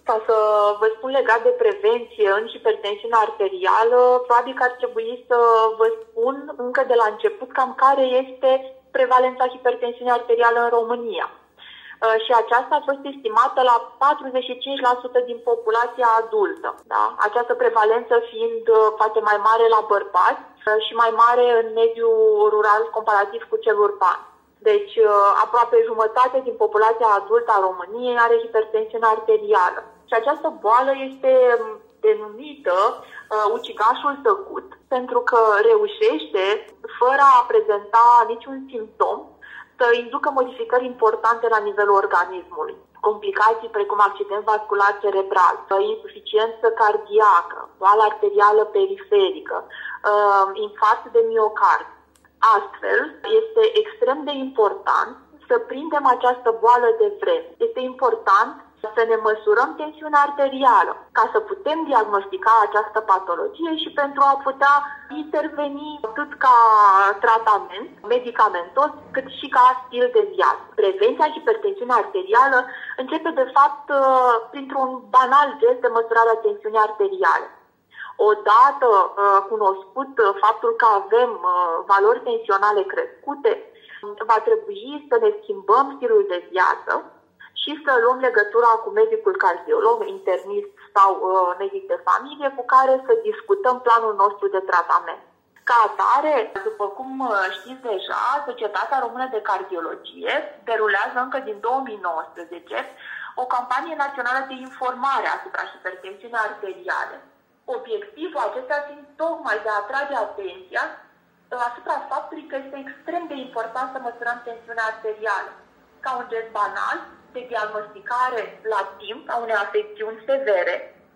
Ca să vă spun legat de prevenție în hipertensiunea arterială, probabil că ar trebui să vă spun încă de la început cam care este prevalența hipertensiunii arteriale în România. Și aceasta a fost estimată la 45% din populația adultă. Da? Această prevalență fiind poate mai mare la bărbați și mai mare în mediul rural comparativ cu cel urban. Deci aproape jumătate din populația adultă a României are hipertensiune arterială. Și această boală este denumită ucigașul tăcut, pentru că reușește, fără a prezenta niciun simptom, să inducă modificări importante la nivelul organismului. Complicații precum accident vascular cerebral, insuficiență cardiacă, boală arterială periferică, infarct de miocard. Astfel, este extrem de important să prindem această boală de vreme. Este important să ne măsurăm tensiunea arterială ca să putem diagnostica această patologie și pentru a putea interveni atât ca tratament medicamentos cât și ca stil de viață. Prevenția hipertensiunii arterială începe de fapt printr-un banal gest de măsurare a tensiunii arteriale. Odată cunoscut faptul că avem valori tensionale crescute, va trebui să ne schimbăm stilul de viață și să luăm legătura cu medicul cardiolog, internist sau medic de familie cu care să discutăm planul nostru de tratament. Ca atare, după cum știți deja, Societatea Română de Cardiologie derulează încă din 2019 o campanie națională de informare asupra hipertensiunii arteriale. Obiectivul acesta fiind tocmai de a atrage atenția asupra faptului că este extrem de important să măsurăm tensiunea arterială ca un gest banal de diagnosticare la timp a unei afecțiuni severe,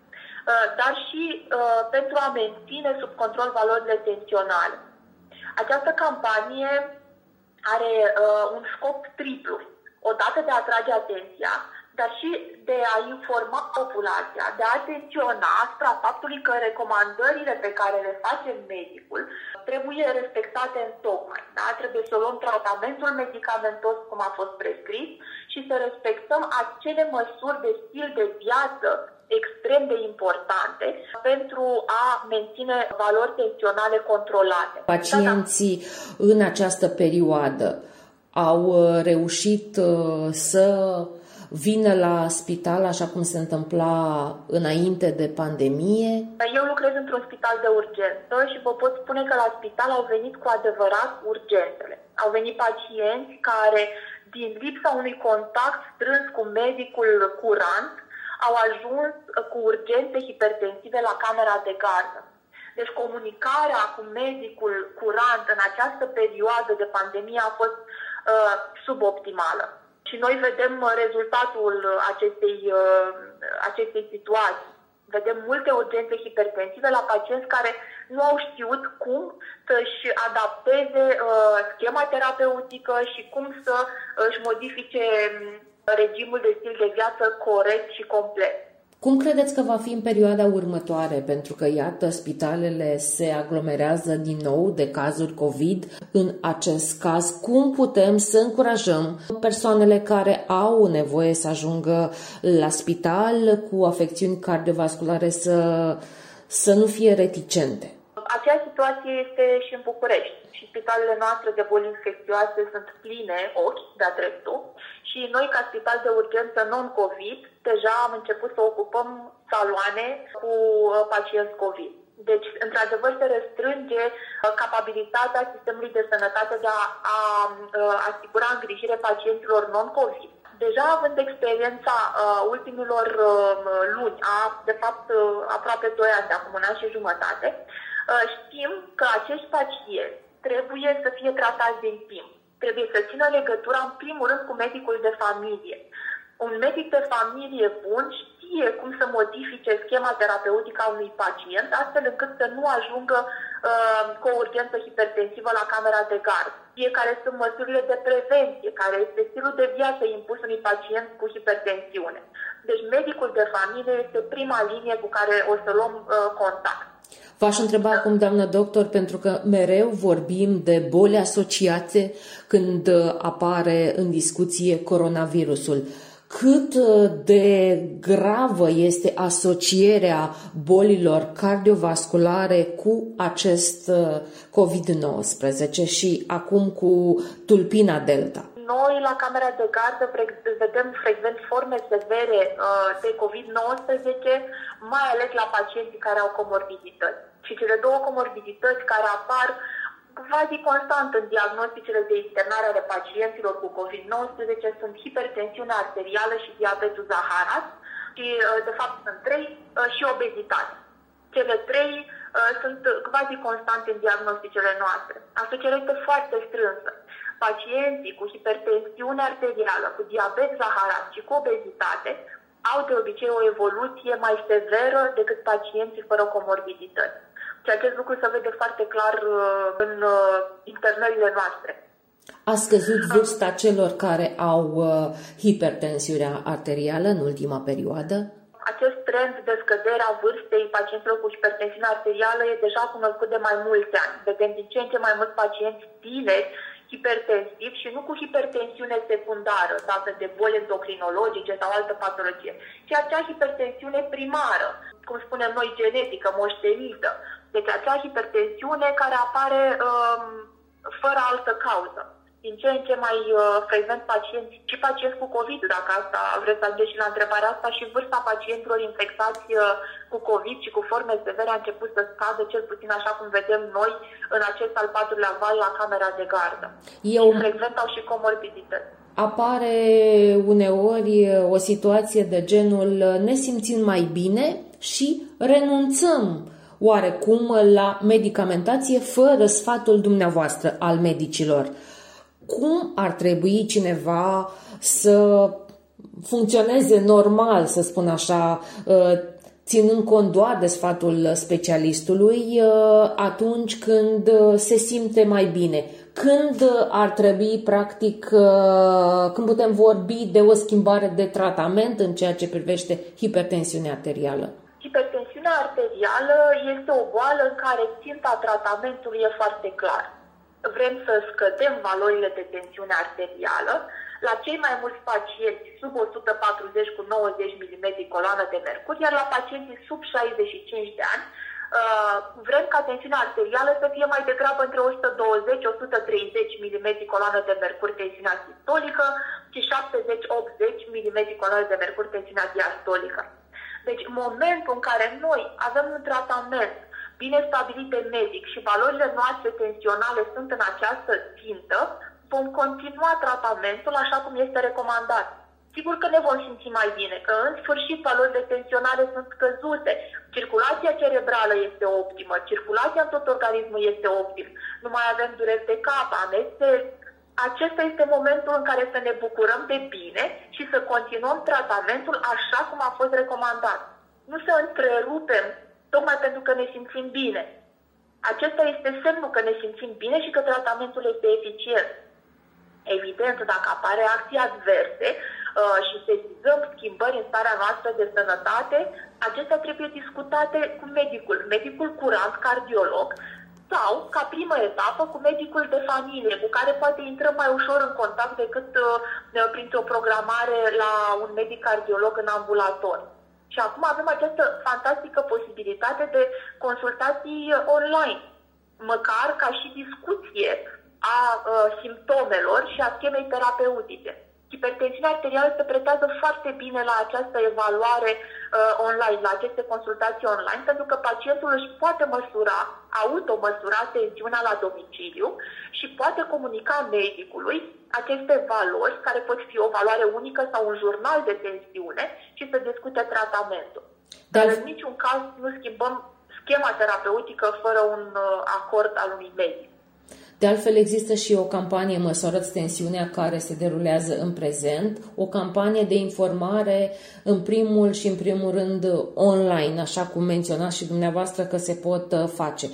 dar și pentru a menține sub control valorile tensionale. Această campanie are un scop triplu. Odată de a atrage atenția, dar și de a informa populația, de a atenționa asupra faptului că recomandările pe care le face medicul trebuie respectate în tocmai. Da? Trebuie să luăm tratamentul medicamentos cum a fost prescris și să respectăm acele măsuri de stil de viață extrem de importante pentru a menține valori tensionale controlate. Pacienții în această perioadă au reușit să vină la spital așa cum se întâmpla înainte de pandemie? Eu lucrez într-un spital de urgență și vă pot spune că la spital au venit cu adevărat urgențele. Au venit pacienți care, din lipsa unui contact strâns cu medicul curant, au ajuns cu urgențe hipertensive la camera de gardă. Deci comunicarea cu medicul curant în această perioadă de pandemie a fost suboptimală. Și noi vedem rezultatul acestei situații. Vedem multe urgențe hipertensive la pacienți care nu au știut cum să-și adapteze schema terapeutică și cum să își modifice regimul de stil de viață corect și complet. Cum credeți că va fi în perioada următoare? Pentru că, iată, spitalele se aglomerează din nou de cazuri COVID. În acest caz, cum putem să încurajăm persoanele care au nevoie să ajungă la spital cu afecțiuni cardiovasculare să nu fie reticente? Aceeași situație este și în București. Și spitalele noastre de boli infecțioase sunt pline ochi de-a dreptul. Și noi, ca spital de urgență non-COVID, deja am început să ocupăm saloane cu pacienți COVID. Deci, într-adevăr, se restrânge capabilitatea sistemului de sănătate de a asigura îngrijire pacienților non-COVID. Deja având experiența ultimilor luni, de fapt aproape 2 ani, de acum un an și jumătate, știm că acești pacienți trebuie să fie tratați din timp. Trebuie să țină legătura, în primul rând, cu medicul de familie. Un medic de familie bun știe cum să modifice schema terapeutică a unui pacient, astfel încât să nu ajungă cu o urgență hipertensivă la camera de gardă. Care sunt măsurile de prevenție, care este stilul de viață impus unui pacient cu hipertensiune. Deci medicul de familie este prima linie cu care o să luăm contact. V-aș întreba acum, doamnă doctor, pentru că mereu vorbim de boli asociate când apare în discuție coronavirusul. cât de gravă este asocierea bolilor cardiovasculare cu acest COVID-19 și acum cu tulpina Delta? Noi, la camera de gardă, vedem frecvent forme severe de COVID-19, mai ales la pacienții care au comorbidități. Și cele două comorbidități care apar quasi constant în diagnosticele de internare ale pacienților cu COVID-19 sunt hipertensiunea arterială și diabetul zaharat și, de fapt, sunt trei, și obezitate. Cele trei sunt quasi constante în diagnosticele noastre. Asocierea este foarte strânsă. Pacienții cu hipertensiune arterială, cu diabet zaharat și cu obezitate au de obicei o evoluție mai severă decât pacienții fără comorbidități. Și acest lucru se vede foarte clar în internările noastre. A scăzut vârsta celor care au hipertensiune arterială în ultima perioadă? Acest trend de scădere a vârstei pacienților cu hipertensiune arterială e deja cunoscut de mai mulți ani. Vedem din ce în ce mai mulți pacienți tineri hipertensivi și nu cu hipertensiune secundară, dată de boli endocrinologice sau altă patologie, ci acea hipertensiune primară, cum spunem noi, genetică, moștenită. Deci acea hipertensiune care apare fără altă cauză. Din ce în ce mai frecvent pacienți cu COVID, dacă asta vreți să ajungeți și la întrebarea asta, și vârsta pacienților infectați cu COVID și cu forme severe a început să scadă, cel puțin așa cum vedem noi în acest al patrulea val la camera de gardă. Și frecvent au și comorbidități. Apare uneori o situație de genul ne simțim mai bine și renunțăm oarecum la medicamentație fără sfatul dumneavoastră al medicilor. Cum ar trebui cineva să funcționeze normal, să spun așa, ținând cont doar de sfatul specialistului atunci când se simte mai bine? Când ar trebui, practic, când putem vorbi de o schimbare de tratament în ceea ce privește hipertensiunea arterială? Hipertensiunea arterială este o boală în care ținta tratamentului e foarte clar. Vrem să scădem valorile de tensiune arterială la cei mai mulți pacienți sub 140 cu 90 mm coloană de mercur, iar la pacienții sub 65 de ani vrem ca tensiunea arterială să fie mai degrabă între 120-130 mm coloană de mercur tensiunea sistolică și 70-80 mm coloană de mercur tensiunea diastolică. Deci, momentul în care noi avem un tratament bine stabilit de medic și valorile noastre tensionale sunt în această țintă, vom continua tratamentul așa cum este recomandat. Sigur că ne vom simți mai bine, că în sfârșit valorile tensionale sunt scăzute, circulația cerebrală este optimă, circulația în tot organismul este optim, nu mai avem dureri de cap, amestezi. Acesta este momentul în care să ne bucurăm de bine și să continuăm tratamentul așa cum a fost recomandat. Nu să întrerupem tocmai pentru că ne simțim bine. Acesta este semnul că ne simțim bine și că tratamentul este eficient. Evident, dacă apar reacții adverse și sesizăm schimbări în starea noastră de sănătate, acestea trebuie discutate cu medicul curant, cardiolog, sau, ca primă etapă, cu medicul de familie, cu care poate intrăm mai ușor în contact decât printr-o programare la un medic cardiolog în ambulator. Și acum avem această fantastică posibilitate de consultații online, măcar ca și discuție a simptomelor și a schemei terapeutice. Hipertensiunea arterială se pretează foarte bine la această evaluare online, la aceste consultații online, pentru că pacientul își poate automăsura tensiunea la domiciliu și poate comunica medicului aceste valori, care pot fi o valoare unică sau un jurnal de tensiune, și să discute tratamentul. Dar în niciun caz nu schimbăm schema terapeutică fără un acord al unui medic. De altfel, există și o campanie Măsoară-ți tensiunea care se derulează în prezent, o campanie de informare în primul rând online, așa cum menționați și dumneavoastră că se pot face.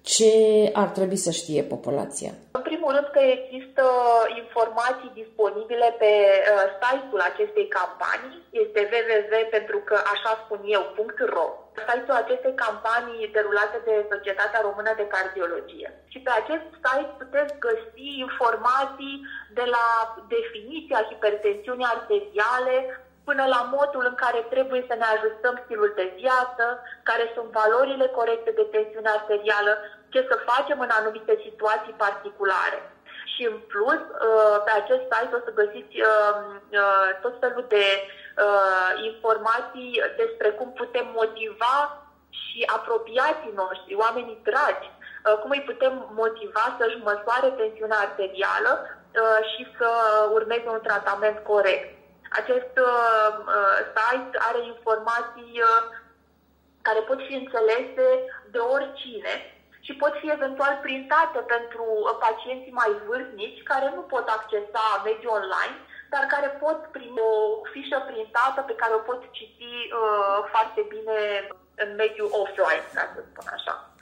Ce ar trebui să știe populația? În primul rând că există informații disponibile pe site-ul acestei campanii, este www.pentrukăașaspun-eu.ro, site-ul acestei campanii derulate de Societatea Română de Cardiologie. Și pe acest site puteți găsi informații de la definiția hipertensiunii arteriale până la modul în care trebuie să ne ajustăm stilul de viață, care sunt valorile corecte de tensiune arterială, ce să facem în anumite situații particulare. Și în plus, pe acest site o să găsiți tot felul de informații despre cum putem motiva și apropiații noștri, oamenii dragi, cum îi putem motiva să-și măsoare tensiunea arterială și să urmeze un tratament corect. Acest site are informații care pot fi înțelese de oricine și pot fi eventual printate pentru pacienții mai vârstnici care nu pot accesa mediul online, dar care pot primi o fișă printată pe care o pot citi foarte bine în mediul offline, ca să spun așa.